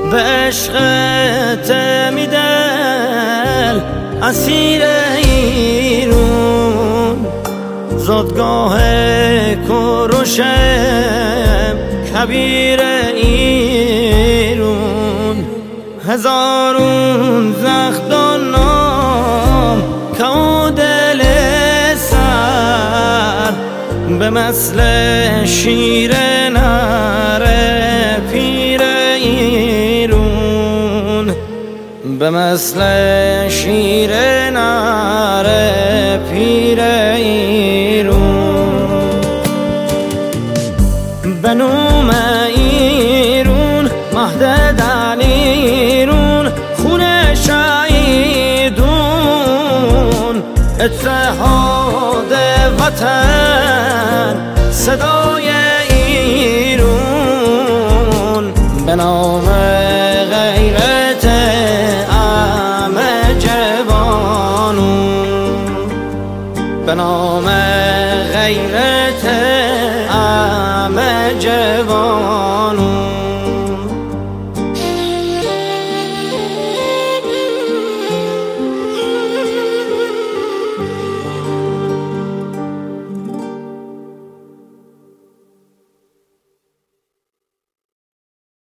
به عشقت میدل اسیر ایرون زادگاه کروشم کبیر ایرون هزارون زخدان نام که او دل سر به مثل شیر نره پیر ایرون به مثل شیر نره پیر ایرون به نوم ایرون مهد دلیرون خون شهیدون اتحاد وطن صدای ایرون به نام غیر